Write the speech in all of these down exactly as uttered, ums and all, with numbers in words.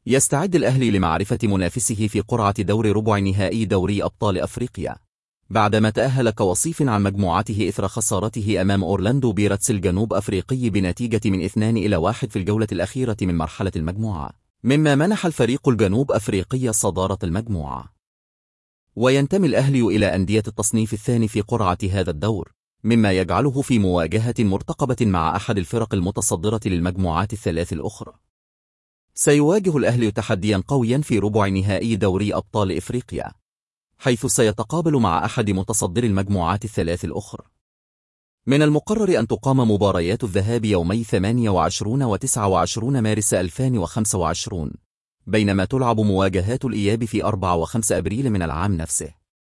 يستعد الأهلي لمعرفة منافسه في قرعة دور ربع نهائي دوري أبطال أفريقيا بعدما تأهل كوصيف عن مجموعته إثر خسارته أمام أورلاندو بيرتس الجنوب أفريقي بنتيجة من اثنين إلى واحد في الجولة الأخيرة من مرحلة المجموعة، مما منح الفريق الجنوب أفريقي صدارة المجموعة. وينتمي الأهلي إلى أندية التصنيف الثاني في قرعة هذا الدور، مما يجعله في مواجهة مرتقبة مع أحد الفرق المتصدرة للمجموعات الثلاث الأخرى. سيواجه الأهلي تحديا قويا في ربع نهائي دوري أبطال إفريقيا، حيث سيتقابل مع أحد متصدر المجموعات الثلاث الأخرى. من المقرر أن تقام مباريات الذهاب يومي ثمانية وعشرين وتسعة وعشرين مارس ألفين وخمسة وعشرين، بينما تلعب مواجهات الإياب في أربعة وخمسة أبريل من العام نفسه.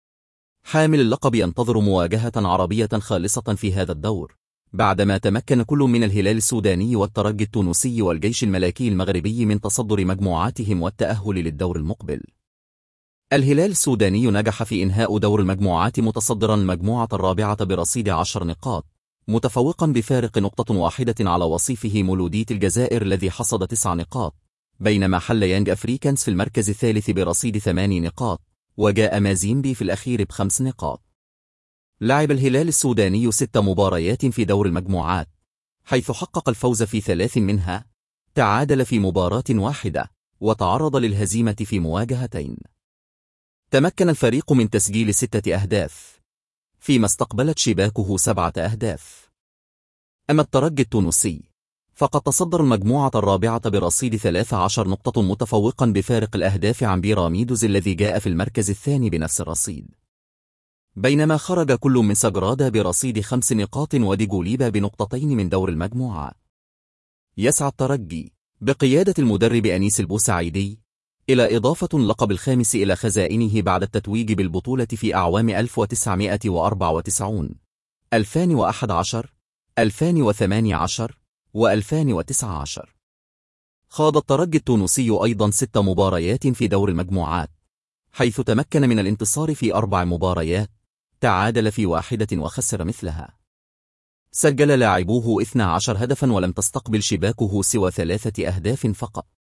حامل اللقب ينتظر مواجهة عربية خالصة في هذا الدور، بعدما تمكن كل من الهلال السوداني والترجي التونسي والجيش الملكي المغربي من تصدر مجموعاتهم والتأهل للدور المقبل. الهلال السوداني نجح في إنهاء دور المجموعات متصدرا المجموعة الرابعة برصيد عشر نقاط، متفوقا بفارق نقطة واحدة على وصيفه مولودية الجزائر الذي حصد تسع نقاط، بينما حل يانج أفريكانز في المركز الثالث برصيد ثمان نقاط، وجاء مازيمبي في الأخير بخمس نقاط. لعب الهلال السوداني ست مباريات في دور المجموعات، حيث حقق الفوز في ثلاث منها، تعادل في مباراة واحدة، وتعرض للهزيمة في مواجهتين. تمكن الفريق من تسجيل ستة أهداف، فيما استقبلت شباكه سبعة أهداف. أما الترجي التونسي فقد تصدر المجموعة الرابعة برصيد ثلاث عشرة نقطة، متفوقا بفارق الأهداف عن بيراميدوز الذي جاء في المركز الثاني بنفس الرصيد، بينما خرج كل من سجرادا برصيد خمس نقاط وديجوليبا بنقطتين من دور المجموعة. يسعى الترجي بقيادة المدرب أنيس البوسعيدي إلى إضافة اللقب الخامس إلى خزائنه بعد التتويج بالبطولة في أعوام ألف وتسعمائة وأربعة وتسعين، ألفين وأحد عشر، ألفين وثمانية عشر، وألفين وتسعة عشر. خاض الترجي التونسي أيضا ست مباريات في دور المجموعات، حيث تمكن من الانتصار في أربع مباريات، تعادل في واحدة وخسر مثلها. سجل لاعبوه اثنا عشر هدفا ولم تستقبل شباكه سوى ثلاثة أهداف فقط.